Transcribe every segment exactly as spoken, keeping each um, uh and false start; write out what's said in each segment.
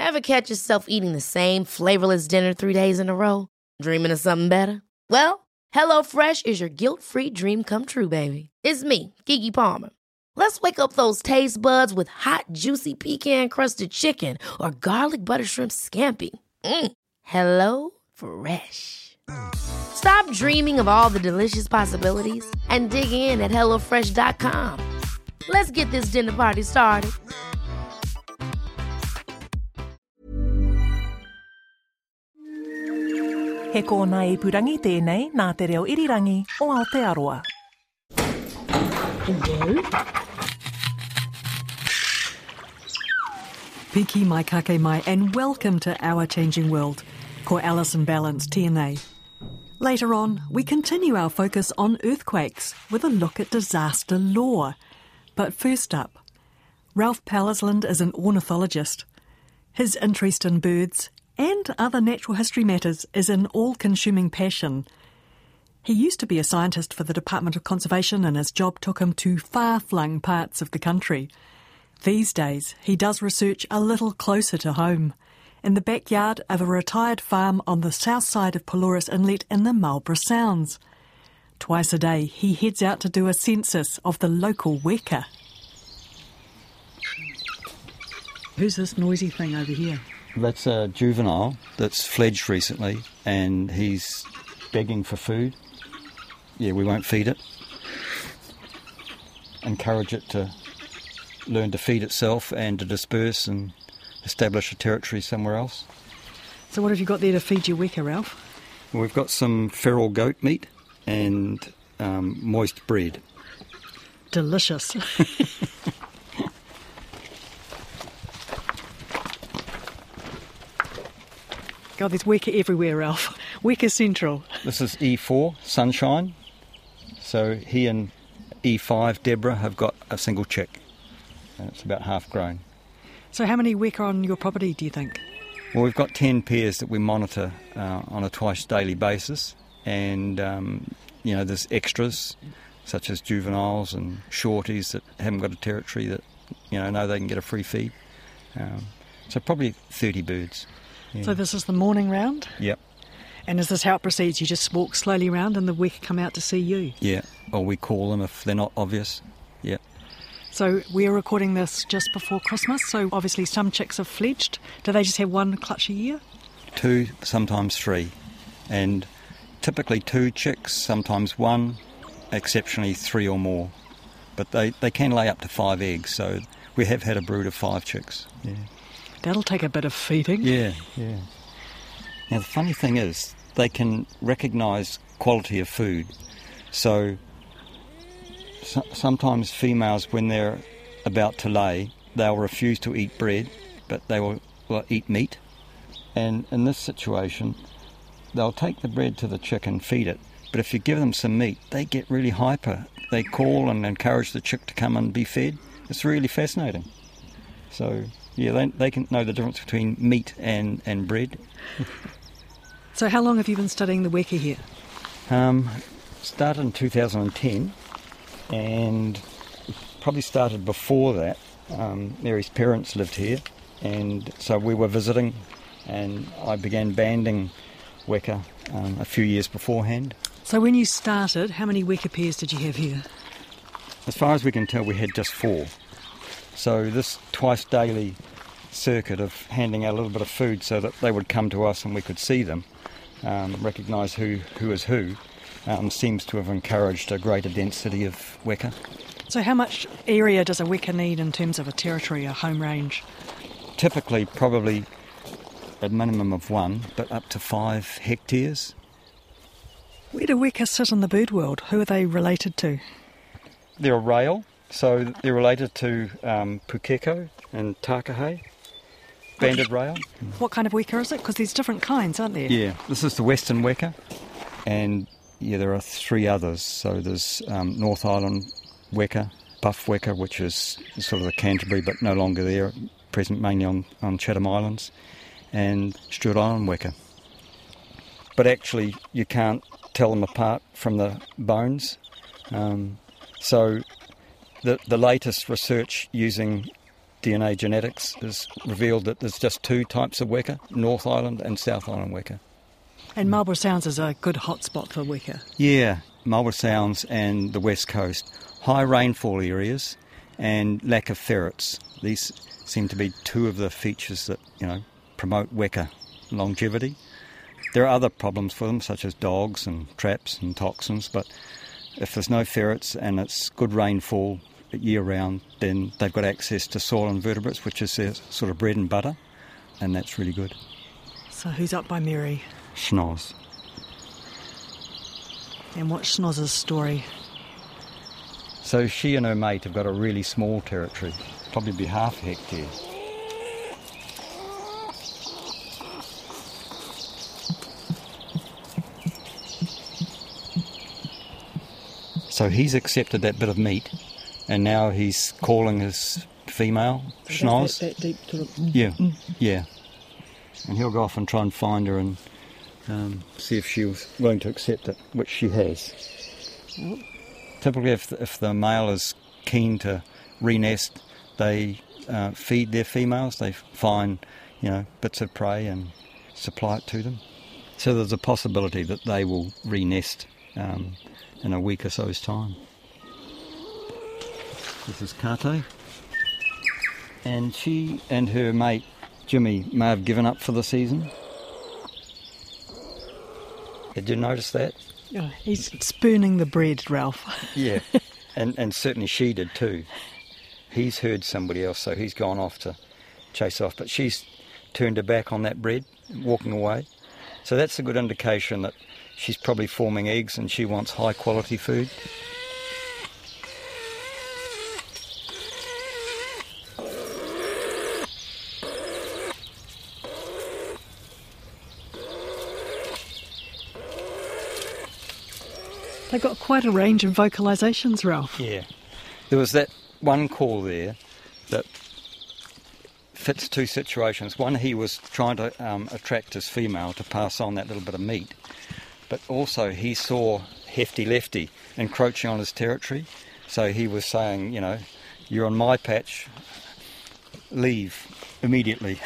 Ever catch yourself eating the same flavorless dinner three days in a row? Dreaming of something better? Well, HelloFresh is your guilt-free dream come true, baby. It's me, Keke Palmer. Let's wake up those taste buds with hot, juicy pecan-crusted chicken or garlic butter shrimp scampi. Mm. Hello Fresh. Stop dreaming of all the delicious possibilities and dig in at hello fresh dot com. Let's get this dinner party started. He kōna ipurangi tēnei nā te reo irirangi o Aotearoa. Piki mai kake mai and welcome to Our Changing World, ko Alison Ballance tēnei. Later on, we continue our focus on earthquakes with a look at disaster law. But first up, Ralph Pallisland is an ornithologist. His interest in birds and other natural history matters is an all-consuming passion. He used to be a scientist for the Department of Conservation and his job took him to far-flung parts of the country. These days, he does research a little closer to home, in the backyard of a retired farm on the south side of Pelorus Inlet in the Marlborough Sounds. Twice a day, he heads out to do a census of the local weka. Who's this noisy thing over here? That's a juvenile that's fledged recently and he's begging for food. Yeah, we won't feed it. Encourage it to learn to feed itself and to disperse and establish a territory somewhere else. So what have you got there to feed your weka, Ralph? Well, we've got some feral goat meat and um, moist bread. Delicious. God, there's weka everywhere, Ralph. Weka Central. This is E four, Sunshine. So he and E five, Deborah, have got a single chick. And it's about half grown. So how many weka on your property, do you think? Well, we've got ten pairs that we monitor uh, on a twice daily basis. And, um, you know, there's extras, such as juveniles and shorties that haven't got a territory that, you know, know they can get a free feed. Um, so probably thirty birds. Yeah. So this is the morning round? Yep. And is this how it proceeds? You just walk slowly around and the weka come out to see you? Yeah, or we call them if they're not obvious. Yeah. So we're recording this just before Christmas, so obviously some chicks have fledged. Do they just have one clutch a year? Two, sometimes three. And typically two chicks, sometimes one, exceptionally three or more. But they, they can lay up to five eggs, so we have had a brood of five chicks. Yeah. That'll take a bit of feeding. Yeah, yeah. Now the funny thing is, they can recognise quality of food. So, so sometimes females, when they're about to lay, they'll refuse to eat bread, but they will, will eat meat. And in this situation, they'll take the bread to the chick and feed it. But if you give them some meat, they get really hyper. They call and encourage the chick to come and be fed. It's really fascinating. So, yeah, they, they can know the difference between meat and, and bread. So how long have you been studying the weka here? Um, started in two thousand ten, and probably started before that. Um, Mary's parents lived here, and so we were visiting, and I began banding weka um, a few years beforehand. So when you started, how many weka pairs did you have here? As far as we can tell, we had just four. So this twice daily circuit of handing out a little bit of food so that they would come to us and we could see them, um, recognise who, who is who, um, seems to have encouraged a greater density of weka. So how much area does a weka need in terms of a territory, a home range? Typically probably a minimum of one, but up to five hectares. Where do weka sit in the bird world? Who are they related to? They're a rail, so they're related to um, pukeko and takahe, banded rail. What kind of weka is it? Because there's different kinds, aren't there? Yeah, this is the western weka, and yeah, there are three others. So there's um, North Island weka, buff weka, which is sort of the Canterbury but no longer there, present mainly on, on Chatham Islands, and Stewart Island weka. But actually you can't tell them apart from the bones. Um, so the, the latest research using D N A genetics has revealed that there's just two types of weka, North Island and South Island weka. And Marlborough Sounds is a good hotspot for weka. Yeah, Marlborough Sounds and the West Coast. High rainfall areas and lack of ferrets. These seem to be two of the features that, you know, promote weka longevity. There are other problems for them, such as dogs and traps and toxins, but if there's no ferrets and it's good rainfall year-round, then they've got access to soil invertebrates, which is their sort of bread and butter, and that's really good. So who's up by Mary? Schnoz. And what's Schnoz's story? So she and her mate have got a really small territory, probably be half a hectare. So he's accepted that bit of meat, and now he's calling his female, Schnoz. That, that deep sort of... Yeah, yeah. And he'll go off and try and find her and um, see if she was willing to accept it, which she has. Oh. Typically, if the, if the male is keen to re-nest, they uh, feed their females. They find, you know, bits of prey and supply it to them. So there's a possibility that they will re-nest um, in a week or so's time. This is Kate. And she and her mate, Jimmy, may have given up for the season. Did you notice that? Oh, he's spooning the bread, Ralph. Yeah, and and certainly she did too. He's heard somebody else, so he's gone off to chase off. But she's turned her back on that bread, walking away. So that's a good indication that she's probably forming eggs and she wants high quality food. They've got quite a range of vocalisations, Ralph. Yeah. There was that one call there that fits two situations. One, he was trying to um, attract his female to pass on that little bit of meat, but also he saw Hefty Lefty encroaching on his territory, so he was saying, you know, you're on my patch, leave immediately.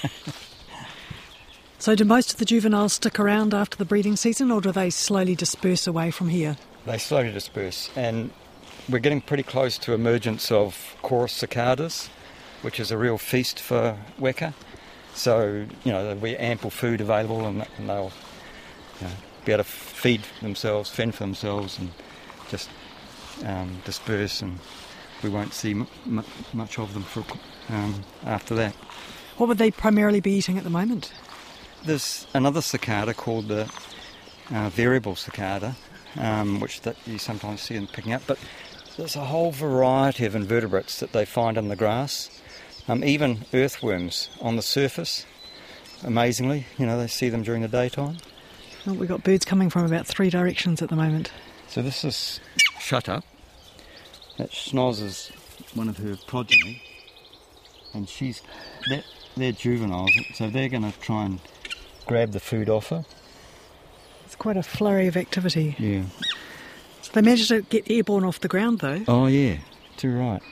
So do most of the juveniles stick around after the breeding season, or do they slowly disperse away from here? They slowly disperse, and we're getting pretty close to emergence of chorus cicadas, which is a real feast for weka. So, you know, there'll be ample food available, and, and they'll, you know, be able to feed themselves, fend for themselves, and just um, disperse, and we won't see m- m- much of them for um, after that. What would they primarily be eating at the moment? There's another cicada called the uh, variable cicada, um, which that you sometimes see them picking up, but there's a whole variety of invertebrates that they find in the grass, um, even earthworms on the surface. Amazingly, you know, they see them during the daytime. Well, we've got birds coming from about three directions at the moment. So this is Shut Up. That Schnoz is one of her progeny, and she's that they're juveniles, so they're going to try and grab the food off her. It's quite a flurry of activity. Yeah. So they managed to get airborne off the ground, though. Oh yeah, too right.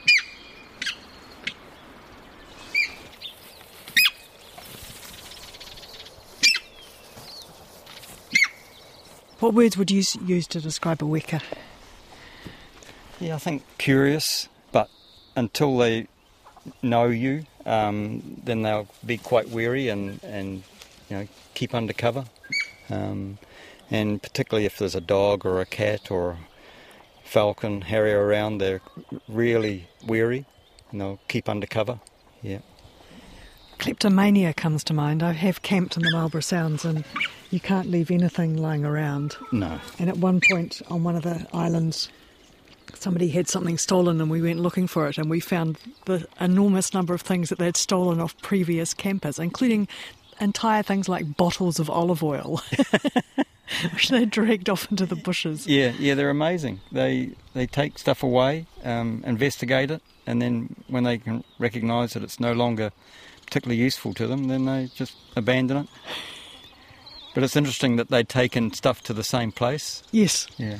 What words would you use to describe a weka? Yeah, I think curious, but until they know you, um, then they'll be quite wary and, and you know, keep under cover. Um, and particularly if there's a dog or a cat or a falcon, harrier around, they're really wary and they'll keep under cover. Yeah. Kleptomania comes to mind. I have camped in the Marlborough Sounds and you can't leave anything lying around. No. And at one point on one of the islands, somebody had something stolen and we went looking for it, and we found the enormous number of things that they'd stolen off previous campers, including entire things like bottles of olive oil, which they dragged off into the bushes. Yeah, yeah, they're amazing. They they take stuff away, um, investigate it, and then when they can recognise that it's no longer particularly useful to them, then they just abandon it. But it's interesting that they'd taken stuff to the same place. Yes. Yeah.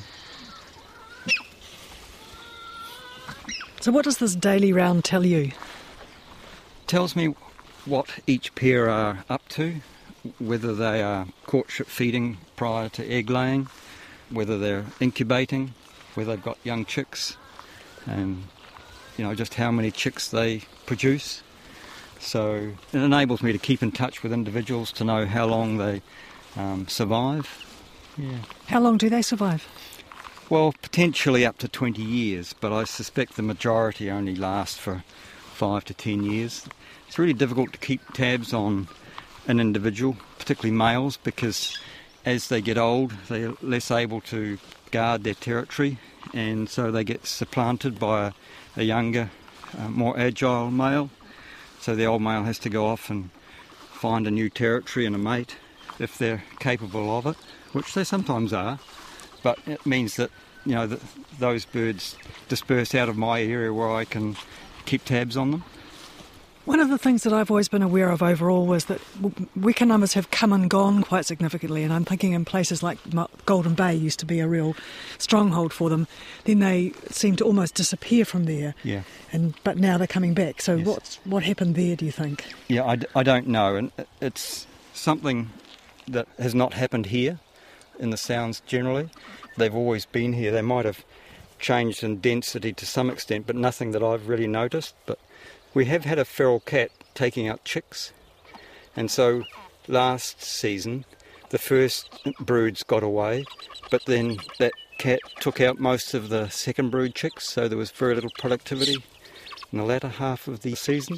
So what does this daily round tell you? tells me what each pair are up to, whether they are courtship feeding prior to egg laying, whether they're incubating, whether they've got young chicks, and you know just how many chicks they produce. So it enables me to keep in touch with individuals to know how long they um, survive. Yeah. How long do they survive? Well, potentially up to twenty years, but I suspect the majority only last for five to ten years. It's really difficult to keep tabs on an individual, particularly males, because as they get old, they're less able to guard their territory, and so they get supplanted by a, a younger, uh, more agile male. So the old male has to go off and find a new territory and a mate if they're capable of it, which they sometimes are. But it means that, you know, that those birds disperse out of my area where I can keep tabs on them. One of the things that I've always been aware of overall was that weka numbers have come and gone quite significantly, and I'm thinking in places like Golden Bay used to be a real stronghold for them. Then they seem to almost disappear from there, yeah. And but now they're coming back. So yes. what's, what happened there, do you think? Yeah, I, d- I don't know, and it's something that has not happened here in the Sounds generally. They've always been here. They might have changed in density to some extent, but nothing that I've really noticed. But we have had a feral cat taking out chicks, and so last season the first broods got away, but then that cat took out most of the second brood chicks, so there was very little productivity in the latter half of the season.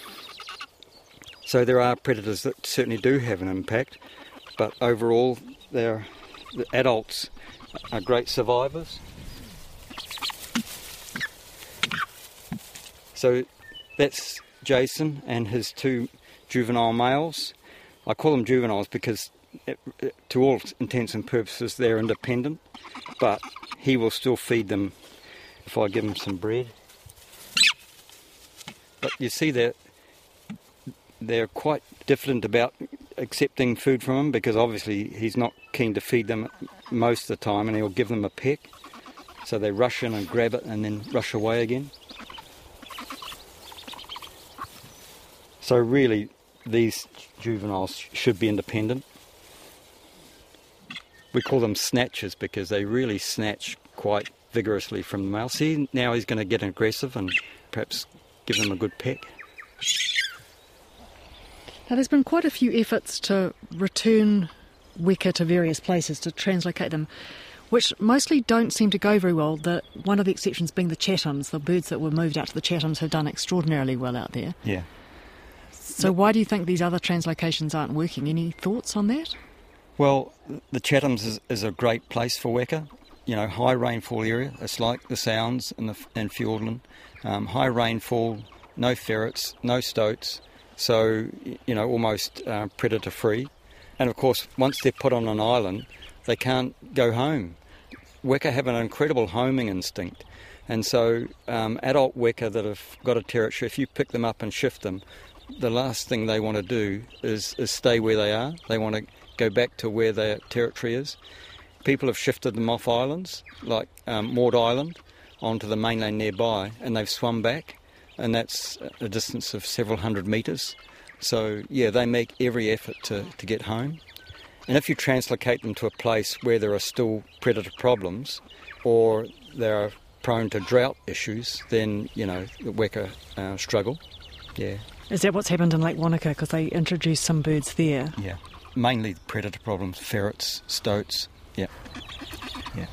So there are predators that certainly do have an impact, but overall they're, the adults are great survivors. So that's Jason and his two juvenile males. I call them juveniles because it, it, to all intents and purposes they're independent, but he will still feed them if I give him some bread. But you see they're, they're quite diffident about accepting food from him, because obviously he's not keen to feed them most of the time, and he'll give them a peck. So they rush in and grab it and then rush away again. So really, these juveniles should be independent. We call them snatchers because they really snatch quite vigorously from the male. See, now he's going to get aggressive and perhaps give them a good peck. Now, there's been quite a few efforts to return weka to various places, to translocate them, which mostly don't seem to go very well. The, one of the exceptions being the Chathams. The birds that were moved out to the Chathams have done extraordinarily well out there. Yeah. So why do you think these other translocations aren't working? Any thoughts on that? Well, the Chathams is, is a great place for weka. You know, high rainfall area. It's like the Sounds and, the, and Fiordland. Um, high rainfall, no ferrets, no stoats. So, you know, almost uh, predator-free. And, of course, once they're put on an island, they can't go home. Weka have an incredible homing instinct. And so um, adult weka that have got a territory, if you pick them up and shift them, the last thing they want to do is, is stay where they are. They want to go back to where their territory is. People have shifted them off islands, like um, Maud Island, onto the mainland nearby, and they've swum back, and that's a distance of several hundred metres. So, yeah, they make every effort to, to get home. And if you translocate them to a place where there are still predator problems, or they're prone to drought issues, then, you know, the weka uh, struggle. Yeah. Is that what's happened in Lake Wanaka? Because they introduced some birds there. Yeah, mainly predator problems, ferrets, stoats. Yeah, yeah.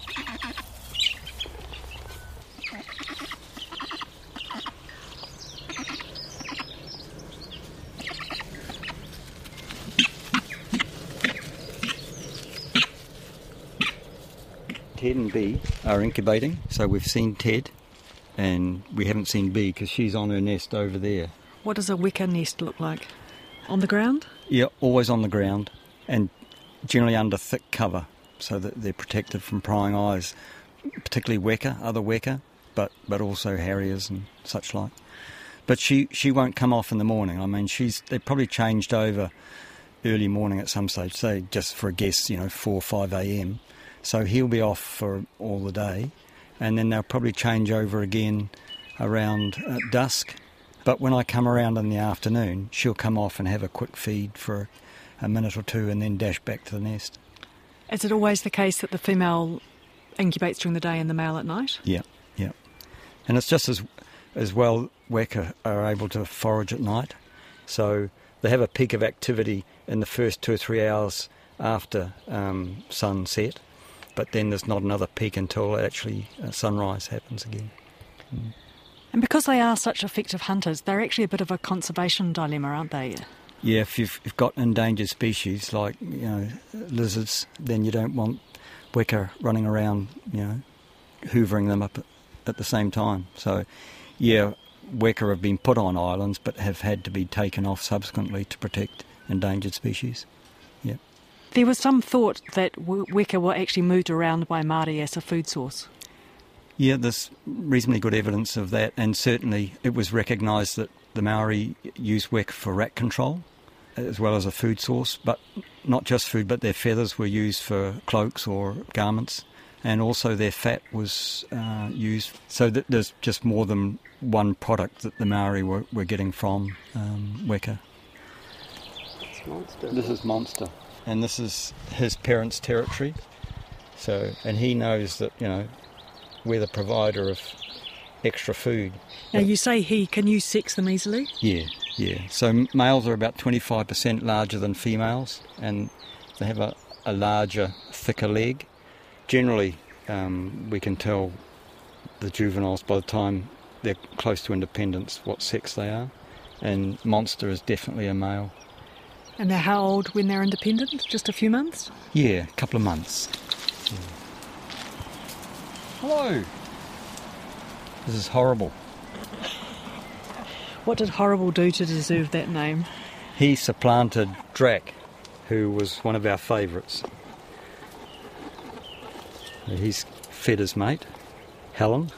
Ted and Bee are incubating, so we've seen Ted. And we haven't seen Bee because she's on her nest over there. What does a weka nest look like? On the ground? Yeah, always on the ground, and generally under thick cover, so that they're protected from prying eyes, particularly weka, other weka, but, but also harriers and such like. But she, she won't come off in the morning. I mean, she's they probably changed over early morning at some stage, say just for a guess, you know, four or five a.m. So he'll be off for all the day. And then they'll probably change over again around uh, dusk. But when I come around in the afternoon, she'll come off and have a quick feed for a minute or two and then dash back to the nest. Is it always the case that the female incubates during the day and the male at night? Yeah, yeah. And it's just as as well weka are able to forage at night. So they have a peak of activity in the first two or three hours after um, sunset, but then there's not another peak until actually uh, sunrise happens again. Mm. And because they are such effective hunters, they're actually a bit of a conservation dilemma, aren't they? Yeah, if you've, you've got endangered species like, you know, lizards, then you don't want weka running around, you know, hoovering them up at, at the same time. So, yeah, weka have been put on islands but have had to be taken off subsequently to protect endangered species. Yeah. There was some thought that weka were actually moved around by Māori as a food source. Yeah, there's reasonably good evidence of that, and certainly it was recognised that the Maori used weka for rat control as well as a food source, but not just food, but their feathers were used for cloaks or garments, and also their fat was uh, used, so that there's just more than one product that the Maori were, were getting from um, weka. Monster. This is Monster, and this is his parents' territory, so and he knows that, you know, we're the provider of extra food. Now, you say he, can you sex them easily? Yeah, yeah. So males are about twenty-five percent larger than females, and they have a, a larger, thicker leg. Generally, um, we can tell the juveniles by the time they're close to independence what sex they are, and Monster is definitely a male. And they're how old when they're independent? Just a few months? Yeah, a couple of months. Yeah. Hello. This is Horrible. What did Horrible do to deserve that name? He supplanted Drac, who was one of our favourites. He's fed his mate, Helen.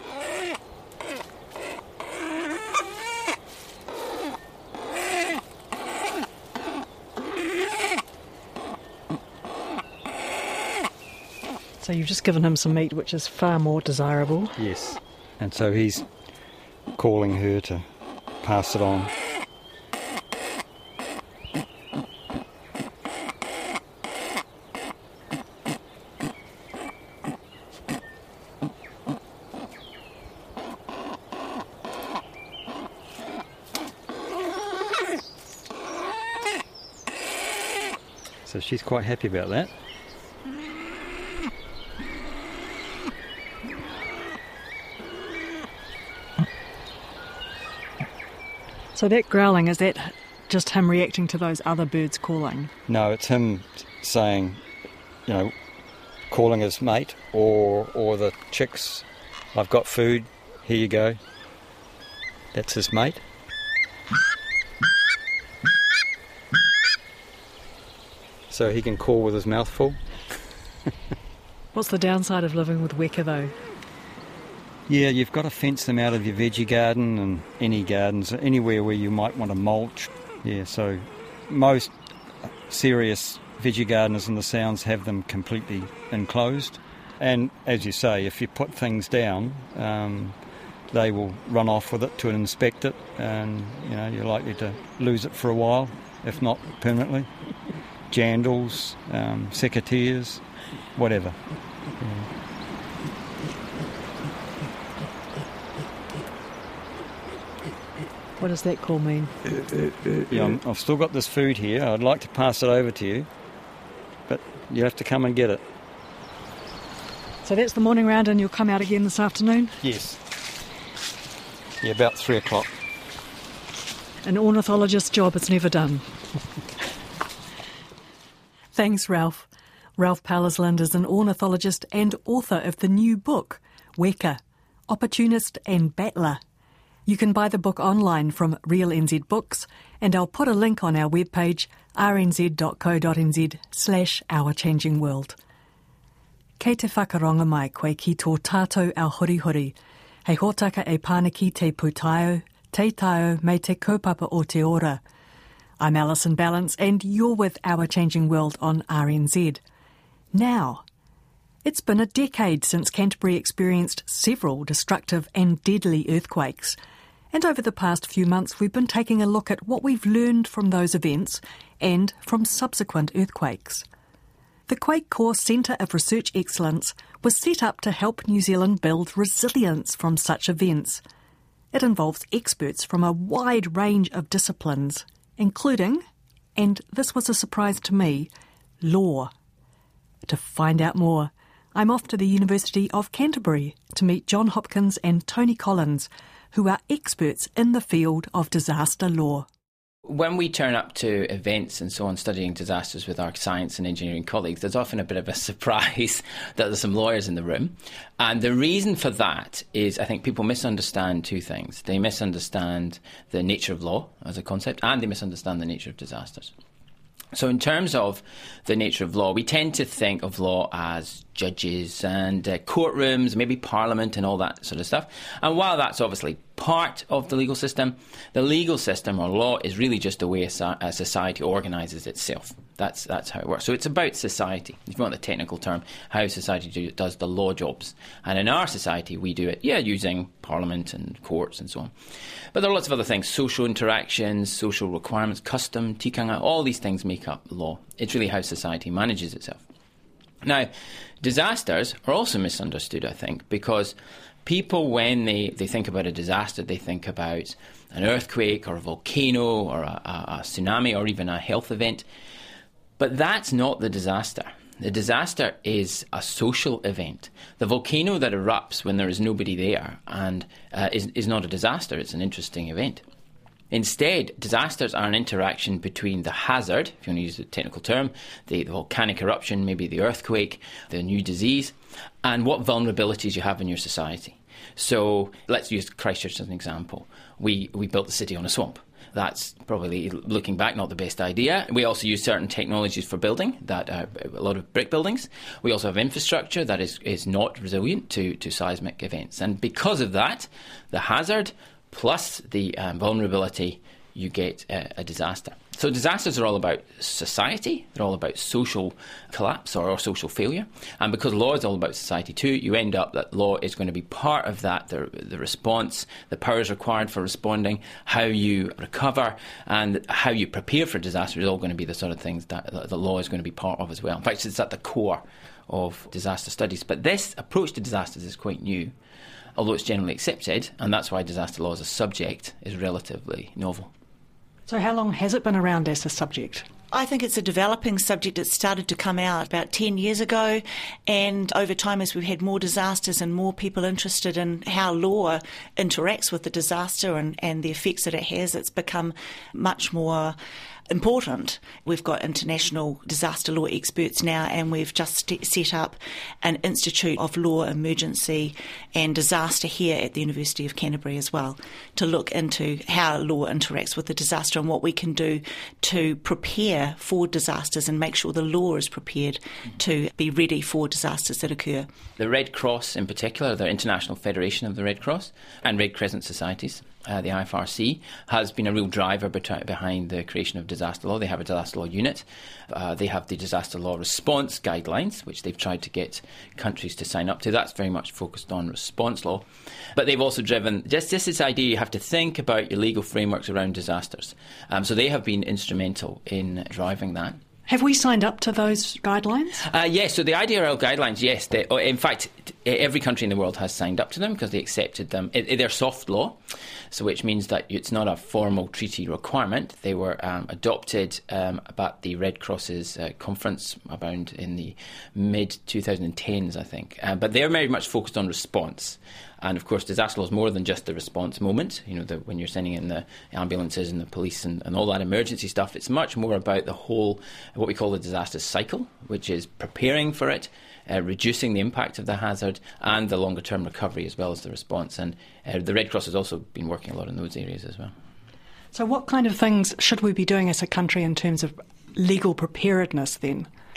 So you've just given him some meat, which is far more desirable. Yes, and so he's calling her to pass it on. So she's quite happy about that. So that growling, is that just him reacting to those other birds calling? No, it's him saying, you know, calling his mate or or the chicks, I've got food, here you go. That's his mate. So he can call with his mouth full. What's the downside of living with weka though? Yeah, you've got to fence them out of your veggie garden and any gardens, anywhere where you might want to mulch. Yeah, so most serious veggie gardeners in the Sounds have them completely enclosed. And as you say, if you put things down, um, they will run off with it to inspect it, and you know you're likely to lose it for a while, if not permanently. Jandals, um, secateurs, whatever. Yeah. What does that call mean? Yeah, I'm, I've still got this food here. I'd like to pass it over to you, but you have to come and get it. So that's the morning round, and you'll come out again this afternoon? Yes. Yeah, about three o'clock. An ornithologist's job is never done. Thanks, Ralph. Ralph Pallisland is an ornithologist and author of the new book, Weka, Opportunist and Battler. You can buy the book online from Real N Z Books, and I'll put a link on our webpage, rnz.co.nz slash Our Changing World. Kei te whakaronga mai koe ki tō tātou au horihori, hei hōtaka e pāniki te pūtaiao, te taiao me te kaupapa o te ora. I'm Alison Ballance, and you're with Our Changing World on R N Z. Now, it's been a decade since Canterbury experienced several destructive and deadly earthquakes, And over the past few months, we've been taking a look at what we've learned from those events and from subsequent earthquakes. The Quake Corps Centre of Research Excellence was set up to help New Zealand build resilience from such events. It involves experts from a wide range of disciplines, including, and this was a surprise to me, law. To find out more, I'm off to the University of Canterbury to meet John Hopkins and Tony Collins, who are experts in the field of disaster law. When we turn up to events and so on studying disasters with our science and engineering colleagues, there's often a bit of a surprise that there's some lawyers in the room. And the reason for that is I think people misunderstand two things. They misunderstand the nature of law as a concept, and they misunderstand the nature of disasters. So in terms of the nature of law, we tend to think of law as judges and uh, courtrooms, maybe parliament and all that sort of stuff. And while that's obviously part of the legal system, the legal system or law is really just the way a, a society organises itself. That's that's how it works. So it's about society, if you want the technical term, how society do, does the law jobs. And in our society, we do it, yeah, using parliament and courts and so on. But there are lots of other things, social interactions, social requirements, custom, tikanga, all these things make up law. It's really how society manages itself. Now, disasters are also misunderstood, I think, because people, when they, they think about a disaster, they think about an earthquake or a volcano or a, a, a tsunami or even a health event. But that's not the disaster. The disaster is a social event. The volcano that erupts when there is nobody there and uh, is, is not a disaster, it's an interesting event. Instead, disasters are an interaction between the hazard, if you want to use the technical term, the, the volcanic eruption, maybe the earthquake, the new disease, and what vulnerabilities you have in your society. So let's use Christchurch as an example. We, we built the city on a swamp. That's probably, looking back, not the best idea. We also use certain technologies for building, that uh, a lot of brick buildings. We also have infrastructure that is, is not resilient to, to seismic events. And because of that, the hazard plus the um, vulnerability, you get a, a disaster. So disasters are all about society, they're all about social collapse or, or social failure. And because law is all about society too, you end up that law is going to be part of that, the, the response, the powers required for responding, how you recover, and how you prepare for disaster is all going to be the sort of things that the law is going to be part of as well. In fact, it's at the core of disaster studies. But this approach to disasters is quite new, although it's generally accepted, and that's why disaster law as a subject is relatively novel. So how long has it been around as a subject? I think it's a developing subject. It started to come out about ten years ago, and over time as we've had more disasters and more people interested in how law interacts with the disaster and, and the effects that it has, it's become much more important. We've got international disaster law experts now, and we've just set up an Institute of Law, Emergency and Disaster here at the University of Canterbury as well, to look into how law interacts with the disaster and what we can do to prepare for disasters and make sure the law is prepared to be ready for disasters that occur. The Red Cross in particular, the International Federation of the Red Cross and Red Crescent Societies, Uh, the I F R C, has been a real driver bet- behind the creation of disaster law. They have a disaster law unit. Uh, they have the disaster law response guidelines, which they've tried to get countries to sign up to. That's very much focused on response law. But they've also driven just, just this idea you have to think about your legal frameworks around disasters. Um, so they have been instrumental in driving that. Have we signed up to those guidelines? Uh, yes, so the I D R L guidelines, yes. They, in fact, every country in the world has signed up to them because they accepted them. It, they're soft law, so which means that it's not a formal treaty requirement. They were um, adopted um, about the Red Cross's uh, conference around in the mid twenty tens, I think. Uh, but they're very much focused on response. And of course, disaster law is more than just the response moment. You know, the, when you're sending in the ambulances and the police and, and all that emergency stuff, it's much more about the whole, what we call the disaster cycle, which is preparing for it, uh, reducing the impact of the hazard, and the longer term recovery as well as the response. And uh, the Red Cross has also been working a lot in those areas as well. So what kind of things should we be doing as a country in terms of legal preparedness then?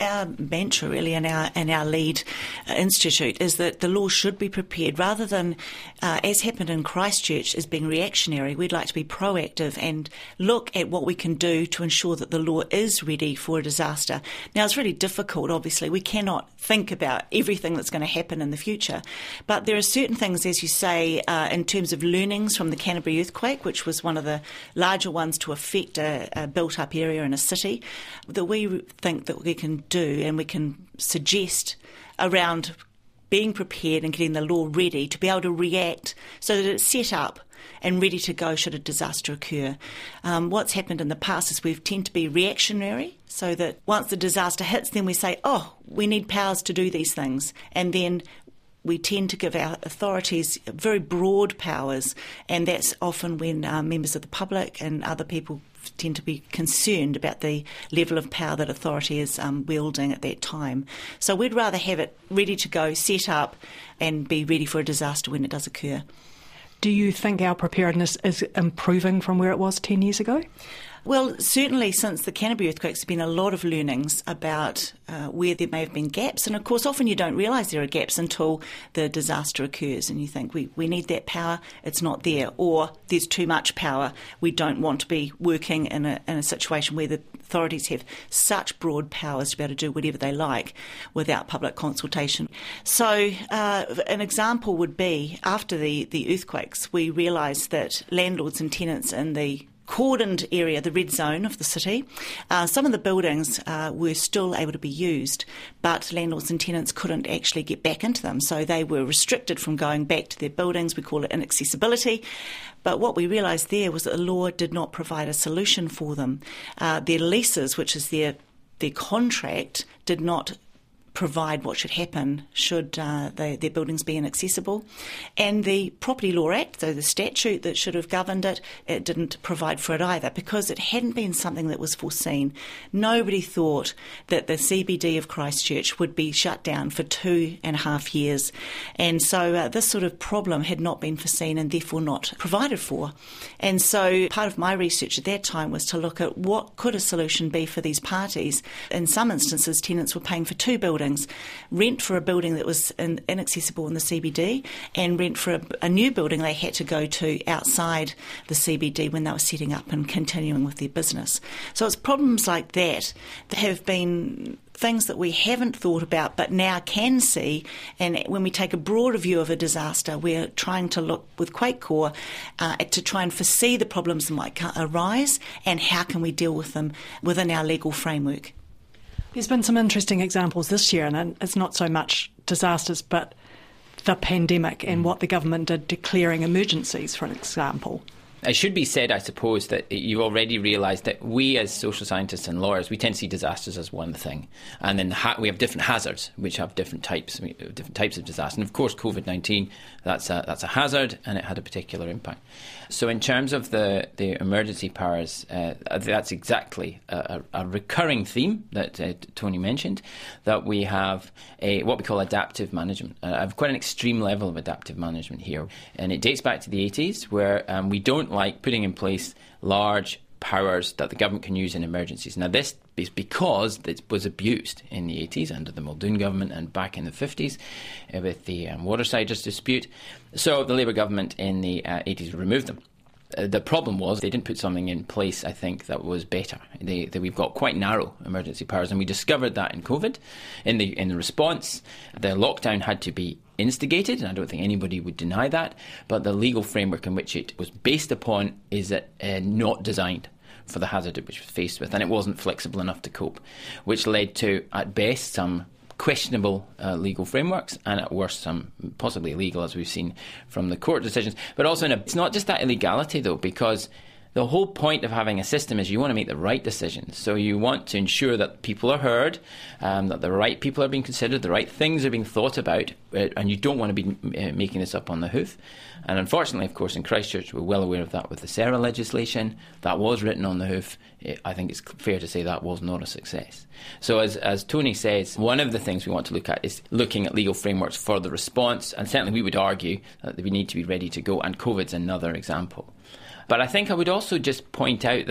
our mantra really in our in our lead uh, institute is that the law should be prepared rather than, uh, as happened in Christchurch, as being reactionary. We'd like to be proactive and look at what we can do to ensure that the law is ready for a disaster. Now, it's really difficult, obviously. We cannot think about everything that's going to happen in the future, but there are certain things, as you say, uh, in terms of learnings from the Canterbury earthquake, which was one of the larger ones to affect a, a built-up area in a city, that we think that we can do and we can suggest around being prepared and getting the law ready to be able to react so that it's set up and ready to go should a disaster occur. Um, what's happened in the past is we tend to be reactionary, so that once the disaster hits, then we say, oh, we need powers to do these things. And then we tend to give our authorities very broad powers, and that's often when uh, members of the public and other people tend to be concerned about the level of power that authority is um, wielding at that time. So we'd rather have it ready to go, set up, and be ready for a disaster when it does occur. Do you think our preparedness is improving from where it was ten years ago? Well, certainly since the Canterbury earthquakes, there have been a lot of learnings about uh, where there may have been gaps. And of course, often you don't realise there are gaps until the disaster occurs and you think, we, we need that power, it's not there. Or there's too much power, we don't want to be working in a, in a situation where the authorities have such broad powers to be able to do whatever they like without public consultation. So uh, an example would be, after the, the earthquakes, we realised that landlords and tenants in the cordoned area, the red zone of the city, uh, some of the buildings uh, were still able to be used, but landlords and tenants couldn't actually get back into them. So they were restricted from going back to their buildings. We call it inaccessibility. But what we realised there was that the law did not provide a solution for them. Uh, their leases, which is their, their contract, did not provide what should happen should uh, they, their buildings be inaccessible. And the Property Law Act, so the statute that should have governed it, it didn't provide for it either because it hadn't been something that was foreseen. Nobody thought that the C B D of Christchurch would be shut down for two and a half years. And so uh, this sort of problem had not been foreseen and therefore not provided for. And so part of my research at that time was to look at what could a solution be for these parties. In some instances, tenants were paying for two buildings. Rent for a building that was in, inaccessible in the C B D and rent for a, a new building they had to go to outside the C B D when they were setting up and continuing with their business. So it's problems like that that have been things that we haven't thought about but now can see, and when we take a broader view of a disaster, we're trying to look with QuakeCore uh, to try and foresee the problems that might arise and how can we deal with them within our legal framework. There's been some interesting examples this year, and it's not so much disasters, but the pandemic and what the government did declaring emergencies, for example. It should be said, I suppose, that you've already realised that we as social scientists and lawyers, we tend to see disasters as one thing. And then ha- we have different hazards, which have different types different types of disaster. And of course, COVID nineteen, that's a, that's a hazard, and it had a particular impact. So in terms of the, the emergency powers, uh, that's exactly a, a recurring theme that uh, Tony mentioned, that we have a what we call adaptive management. Uh, I have quite an extreme level of adaptive management here. And it dates back to the eighties, where um, we don't like putting in place large powers that the government can use in emergencies. Now, this is because it was abused in the eighties under the Muldoon government and back in the fifties uh, with the um, Watersiders dispute. So the Labour government in the uh, eighties removed them. Uh, the problem was they didn't put something in place, I think, that was better. They, they, we've got quite narrow emergency powers, and we discovered that in COVID. In the in the response, the lockdown had to be instigated, and I don't think anybody would deny that, but the legal framework in which it was based upon is that, uh, not designed for the hazard it was faced with, and it wasn't flexible enough to cope, which led to, at best, some questionable uh, legal frameworks, and at worst some possibly illegal, as we've seen from the court decisions. But also, in a, it's not just that illegality, though, because the whole point of having a system is you want to make the right decisions. So you want to ensure that people are heard, um, that the right people are being considered, the right things are being thought about, uh, and you don't want to be uh, making this up on the hoof. And unfortunately, of course, in Christchurch, we're well aware of that with the SERA legislation. That was written on the hoof. I think it's fair to say that was not a success. So as, as Tony says, one of the things we want to look at is looking at legal frameworks for the response, and certainly we would argue that we need to be ready to go, and COVID's another example. But I think I would also just point out that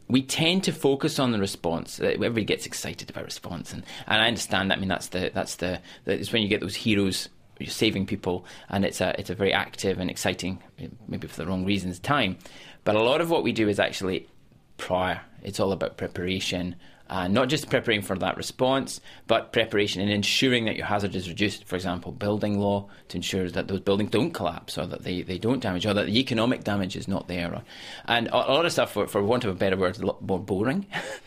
we tend to focus on the response. Everybody gets excited about response, and, and I understand that. I mean, that's the that's the it's when you get those heroes saving people, and it's a it's a very active and exciting, maybe for the wrong reasons, time. But a lot of what we do is actually prior. It's all about preparation. Uh, not just preparing for that response, but preparation in ensuring that your hazard is reduced. For example, building law to ensure that those buildings don't collapse, or that they, they don't damage, or that the economic damage is not there. And a, a lot of stuff, for, for want of a better word, is a lot more boring.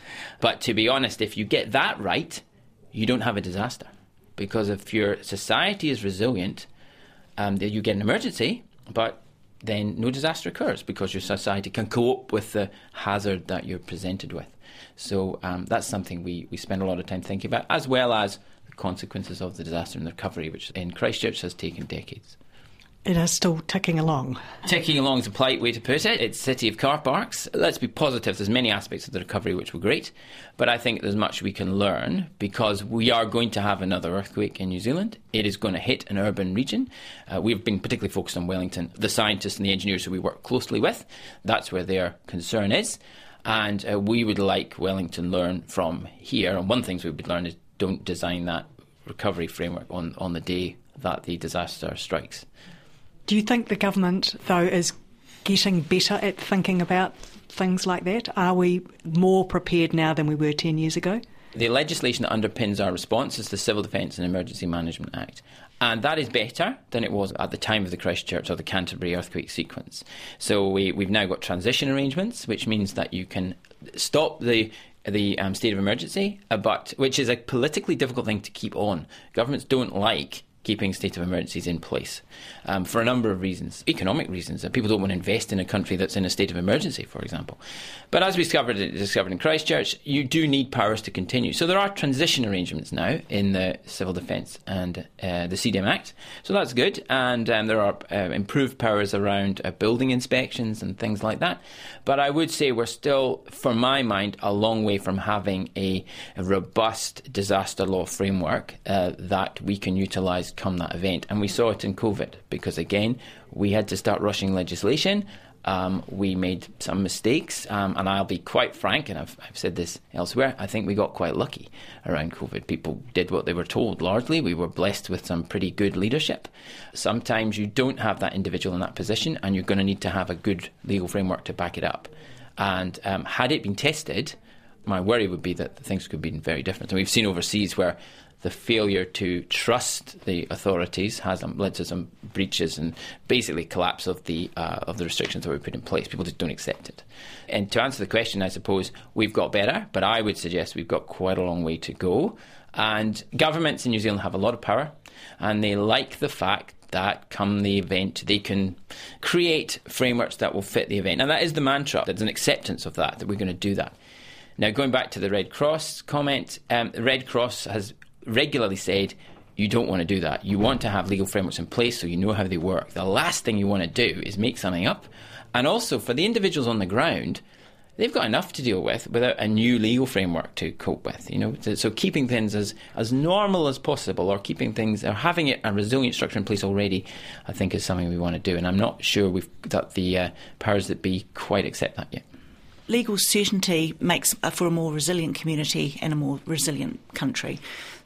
But to be honest, if you get that right, you don't have a disaster. Because if your society is resilient, um, you get an emergency, but then no disaster occurs because your society can cope with the hazard that you're presented with. So um, that's something we, we spend a lot of time thinking about, as well as the consequences of the disaster and the recovery, which in Christchurch has taken decades. It is still ticking along. Ticking along is a polite way to put it. It's a city of car parks. Let's be positive. There's many aspects of the recovery which were great, but I think there's much we can learn, because we are going to have another earthquake in New Zealand. It is going to hit an urban region. Uh, we've been particularly focused on Wellington. The scientists and the engineers who we work closely with, that's where their concern is. And uh, we would like Wellington learn from here. And one of the things we would learn is don't design that recovery framework on, on the day that the disaster strikes. Do you think the government, though, is getting better at thinking about things like that? Are we more prepared now than we were ten years ago? The legislation that underpins our response is the Civil Defence and Emergency Management Act. And that is better than it was at the time of the Christchurch or the Canterbury earthquake sequence. So we, we've now got transition arrangements, which means that you can stop the the um, state of emergency, uh, but which is a politically difficult thing to keep on. Governments don't like keeping state of emergencies in place um, for a number of reasons. Economic reasons, that people don't want to invest in a country that's in a state of emergency, for example. But as we discovered, discovered in Christchurch, you do need powers to continue. So there are transition arrangements now in the Civil Defence and uh, the C D M Act. So that's good. And um, there are uh, improved powers around uh, building inspections and things like that. But I would say we're still, for my mind, a long way from having a, a robust disaster law framework uh, that we can utilise come that event. And we saw it in COVID, because again, we had to start rushing legislation. Um, we made some mistakes, um, and I'll be quite frank, and I've, I've said this elsewhere, I think we got quite lucky around COVID. People did what they were told largely. We were blessed with some pretty good leadership. Sometimes you don't have that individual in that position, and you're going to need to have a good legal framework to back it up. And um, had it been tested, my worry would be that things could have been very different. And we've seen overseas where the failure to trust the authorities has led to some breaches and basically collapse of the uh, of the restrictions that were put in place. People just don't accept it. And to answer the question, I suppose we've got better, but I would suggest we've got quite a long way to go. And governments in New Zealand have a lot of power, and they like the fact that come the event, they can create frameworks that will fit the event. And that is the mantra. There's an acceptance of that, that we're going to do that. Now, going back to the Red Cross comment, um, the Red Cross has regularly said you don't want to do that. You want to have legal frameworks in place so you know how they work. The last thing you want to do is make something up. And also, for the individuals on the ground, they've got enough to deal with without a new legal framework to cope with. You know, so, so keeping things as, as normal as possible, or keeping things, or having it, a resilient structure in place already, I think is something we want to do. And I'm not sure we've that the uh, powers that be quite accept that yet. Legal certainty makes for a more resilient community and a more resilient country.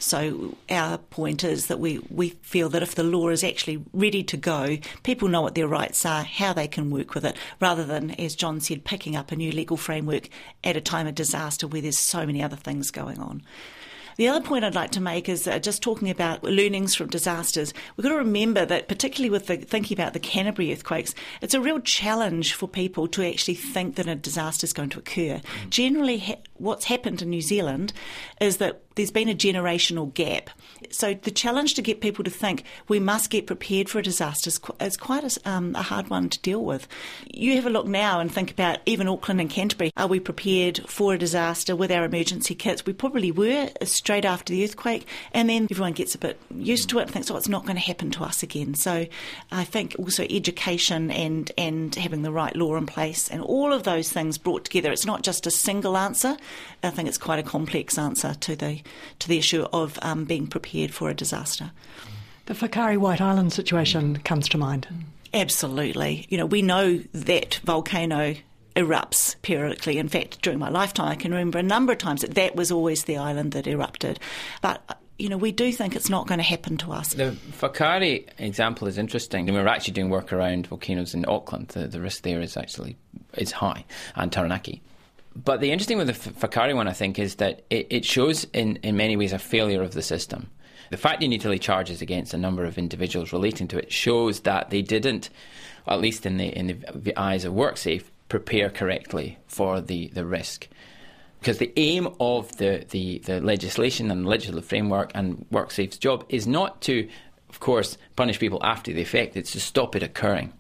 So our point is that we, we feel that if the law is actually ready to go, people know what their rights are, how they can work with it, rather than, as John said, picking up a new legal framework at a time of disaster where there's so many other things going on. The other point I'd like to make is uh, just talking about learnings from disasters. We've got to remember that, particularly with the, thinking about the Canterbury earthquakes, it's a real challenge for people to actually think that a disaster is going to occur. Mm. Generally, ha- what's happened in New Zealand is that there's been a generational gap. So the challenge to get people to think we must get prepared for a disaster is, qu- is quite a, um, a hard one to deal with. You have a look now and think about even Auckland and Canterbury. Are we prepared for a disaster with our emergency kits? We probably were straight after the earthquake, and then everyone gets a bit used to it and thinks, oh, it's not going to happen to us again. So I think also education and, and having the right law in place and all of those things brought together. It's not just a single answer. I think it's quite a complex answer to the to the issue of um, being prepared for a disaster. The Whakaari White Island situation comes to mind. Absolutely. You know, we know that volcano erupts periodically. In fact, during my lifetime, I can remember a number of times that that was always the island that erupted. But, you know, we do think it's not going to happen to us. The Whakaari example is interesting. We're actually doing work around volcanoes in Auckland. The, the risk there is actually is high, and Taranaki. But the interesting with the Whakaari one, I think, is that it, it shows in, in many ways a failure of the system. The fact you need to lay charges against a number of individuals relating to it shows that they didn't, at least in the in the eyes of WorkSafe, prepare correctly for the, the risk. Because the aim of the, the, the legislation and the legislative framework and WorkSafe's job is not to, of course, punish people after the effect, it's to stop it occurring.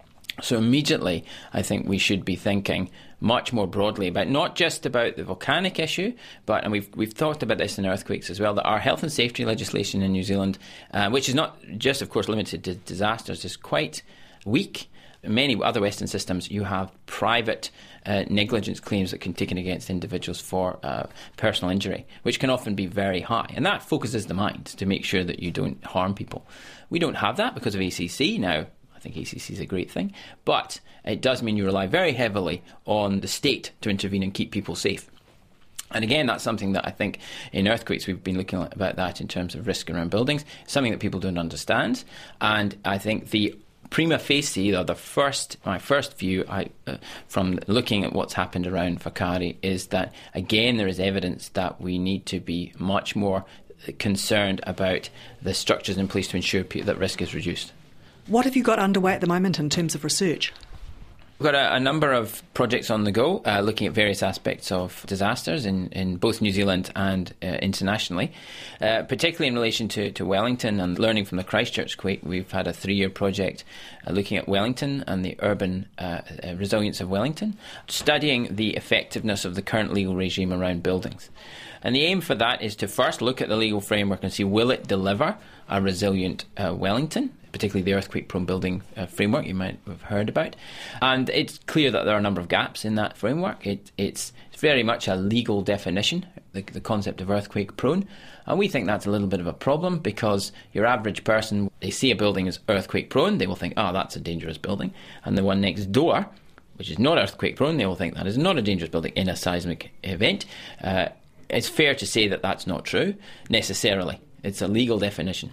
So immediately, I think we should be thinking much more broadly about not just about the volcanic issue, but, and we've we've talked about this in earthquakes as well, that our health and safety legislation in New Zealand, uh, which is not just, of course, limited to disasters, is quite weak. In many other Western systems, you have private uh, negligence claims that can be taken against individuals for uh, personal injury, which can often be very high. And that focuses the mind to make sure that you don't harm people. We don't have that because of A C C now. I think A C C is a great thing, but it does mean you rely very heavily on the state to intervene and keep people safe. And again, that's something that I think in earthquakes we've been looking at about that in terms of risk around buildings, something that people don't understand. And I think the prima facie, or the first, my first view I, uh, from looking at what's happened around Whakaari is that, again, there is evidence that we need to be much more concerned about the structures in place to ensure that risk is reduced. What have you got underway at the moment in terms of research? We've got a, a number of projects on the go, uh, looking at various aspects of disasters in, in both New Zealand and uh, internationally, uh, particularly in relation to, to Wellington and learning from the Christchurch quake. We've had a three-year project uh, looking at Wellington and the urban uh, uh, resilience of Wellington, studying the effectiveness of the current legal regime around buildings. And the aim for that is to first look at the legal framework and see, will it deliver a resilient uh, Wellington, particularly the earthquake-prone building uh, framework you might have heard about. And it's clear that there are a number of gaps in that framework. It, it's very much a legal definition, the, the concept of earthquake-prone. And we think that's a little bit of a problem because your average person, they see a building as earthquake-prone, they will think, oh, that's a dangerous building. And the one next door, which is not earthquake-prone, they will think that is not a dangerous building in a seismic event. Uh, it's fair to say that that's not true, necessarily. It's a legal definition.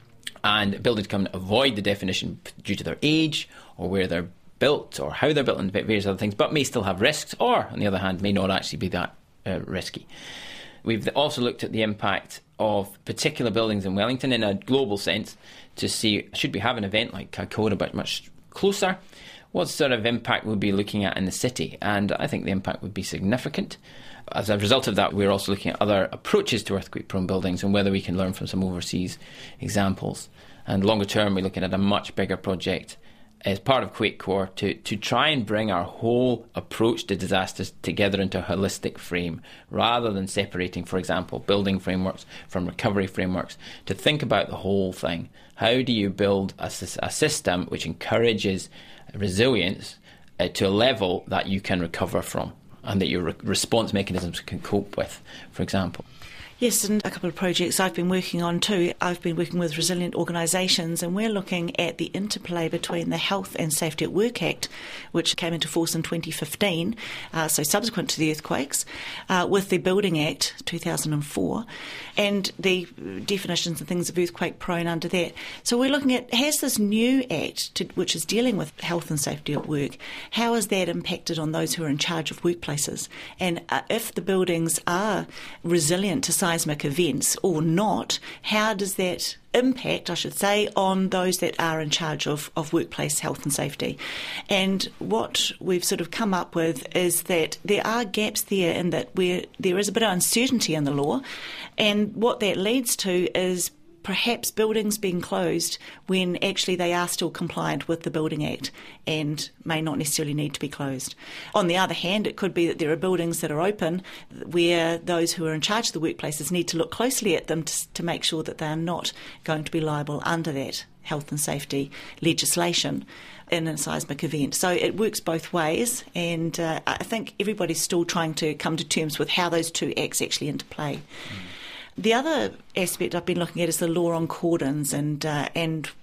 And buildings can avoid the definition due to their age or where they're built or how they're built and various other things, but may still have risks or, on the other hand, may not actually be that uh, risky. We've also looked at the impact of particular buildings in Wellington in a global sense to see, should we have an event like Kaikoura but much closer, what sort of impact we'll be looking at in the city. And I think the impact would be significant. As a result of that, we're also looking at other approaches to earthquake-prone buildings and whether we can learn from some overseas examples. And longer term, we're looking at a much bigger project as part of QuakeCore to, to try and bring our whole approach to disasters together into a holistic frame, rather than separating, for example, building frameworks from recovery frameworks, to think about the whole thing. How do you build a, a system which encourages resilience uh, to a level that you can recover from, and that your re- response mechanisms can cope with, for example? Yes, and a couple of projects I've been working on too. I've been working with resilient organisations, and we're looking at the interplay between the Health and Safety at Work Act, which came into force in twenty fifteen, uh, so subsequent to the earthquakes, uh, with the Building Act two thousand four, and the definitions and things of earthquake prone under that. So we're looking at, has this new act, to, which is dealing with health and safety at work, how has that impacted on those who are in charge of workplaces? And uh, if the buildings are resilient to seismic events or not, how does that impact, I should say, on those that are in charge of, of workplace health and safety? And what we've sort of come up with is that there are gaps there in that where there is a bit of uncertainty in the law, and what that leads to is perhaps buildings being closed when actually they are still compliant with the Building Act and may not necessarily need to be closed. On the other hand, it could be that there are buildings that are open where those who are in charge of the workplaces need to look closely at them to, to make sure that they are not going to be liable under that health and safety legislation in a seismic event. So it works both ways, and uh, I think everybody's still trying to come to terms with how those two acts actually interplay. Mm. The other aspect I've been looking at is the law on cordons and uh, and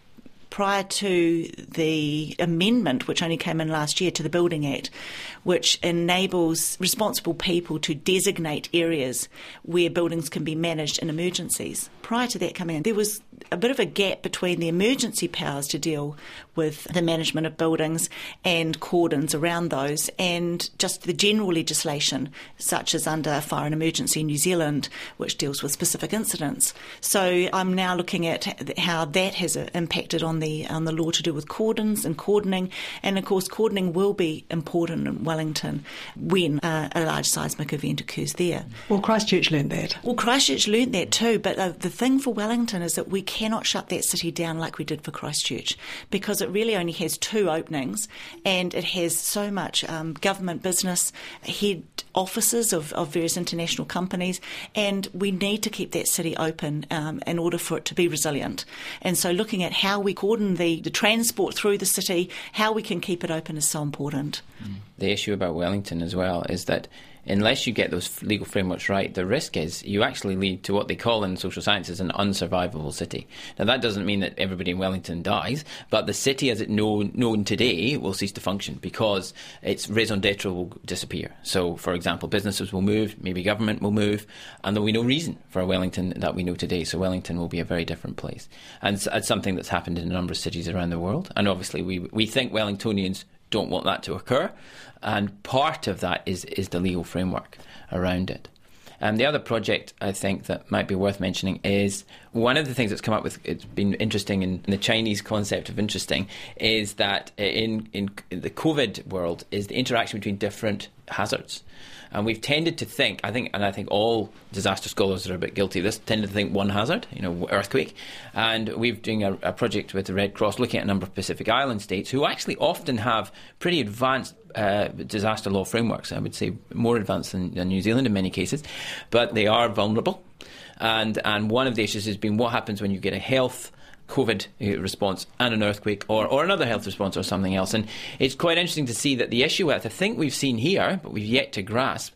prior to the amendment, which only came in last year, to the Building Act, which enables responsible people to designate areas where buildings can be managed in emergencies. Prior to that coming in, there was a bit of a gap between the emergency powers to deal with the management of buildings and cordons around those, and just the general legislation, such as under Fire and Emergency New Zealand, which deals with specific incidents. So I'm now looking at how that has impacted on the on the law to do with cordons and cordoning, and of course cordoning will be important in Wellington when uh, a large seismic event occurs there. Well, Christchurch learned that. Well, Christchurch learned that too, but uh, the thing for Wellington is that we cannot shut that city down like we did for Christchurch, because it really only has two openings and it has so much um, government business, head offices of, of various international companies, and we need to keep that city open um, in order for it to be resilient. And so looking at how we cordon the, the transport through the city, how we can keep it open is so important. The issue about Wellington as well is that unless you get those legal frameworks right, the risk is you actually lead to what they call in social sciences an unsurvivable city. Now, that doesn't mean that everybody in Wellington dies, but the city as it know, known today will cease to function because its raison d'etre will disappear. So, for example, businesses will move, maybe government will move, and there will be no reason for a Wellington that we know today. So Wellington will be a very different place. And it's, it's something that's happened in a number of cities around the world. And obviously we, we think Wellingtonians don't want that to occur, and part of that is, is the legal framework around it. And the other project I think that might be worth mentioning is one of the things that's come up with, it's been interesting in, in the Chinese concept of interesting, is that in, in the COVID world is the interaction between different hazards. And we've tended to think, I think, and I think all disaster scholars are a bit guilty of this, tended to think one hazard, you know, earthquake. And we're doing a, a project with the Red Cross looking at a number of Pacific Island states who actually often have pretty advanced uh, disaster law frameworks. I would say more advanced than, than New Zealand in many cases, but they are vulnerable. And and one of the issues has been what happens when you get a health COVID response and an earthquake or, or another health response or something else. And it's quite interesting to see that the issue that I think we've seen here, but we've yet to grasp,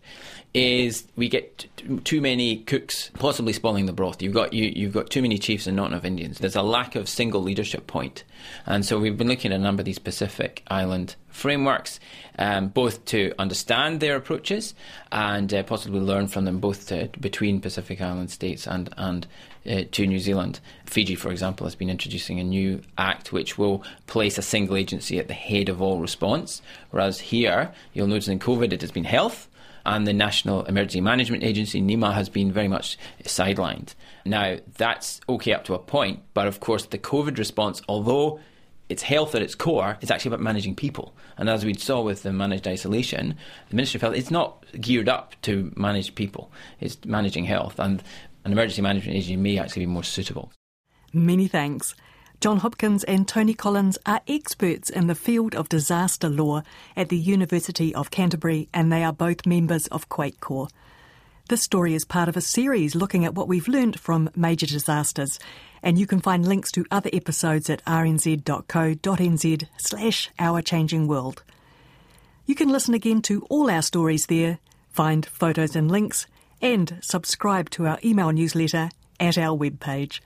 is we get t- too many cooks possibly spoiling the broth. You've got you, you've got too many chiefs and not enough Indians. There's a lack of single leadership point. And so we've been looking at a number of these Pacific Island frameworks, um, both to understand their approaches and uh, possibly learn from them, both to, between Pacific Island states and, and uh, to New Zealand. Fiji, for example, has been introducing a new act which will place a single agency at the head of all response, whereas here, you'll notice in COVID it has been health, and the National Emergency Management Agency, NEMA, has been very much sidelined. Now, that's okay up to a point, but of course the COVID response, although it's health at its core, it's actually about managing people. And as we saw with the managed isolation, the Ministry of Health, it's not geared up to manage people. It's managing health, and an emergency management agency may actually be more suitable. Many thanks. John Hopkins and Tony Collins are experts in the field of disaster law at the University of Canterbury, and they are both members of QuakeCorps. This story is part of a series looking at what we've learnt from major disasters, and you can find links to other episodes at rnz.co.nz slash Our Changing World. You can listen again to all our stories there, find photos and links, and subscribe to our email newsletter at our webpage,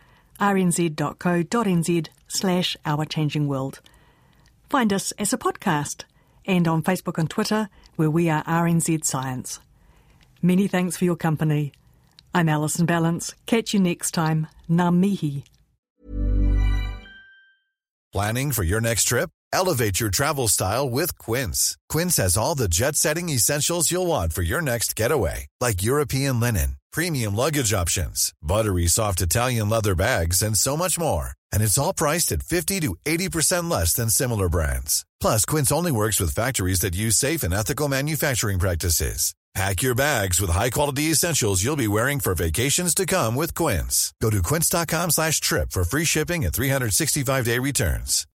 rnz.co.nz slash Our Changing World. Find us as a podcast and on Facebook and Twitter, where we are R N Z Science. Many thanks for your company. I'm Alison Ballance. Catch you next time. Ngā mihi. Planning for your next trip? Elevate your travel style with Quince. Quince has all the jet-setting essentials you'll want for your next getaway, like European linen, premium luggage options, buttery soft Italian leather bags, and so much more. And it's all priced at fifty to eighty percent less than similar brands. Plus, Quince only works with factories that use safe and ethical manufacturing practices. Pack your bags with high-quality essentials you'll be wearing for vacations to come with Quince. Go to quince.com slash trip for free shipping and three sixty-five day returns.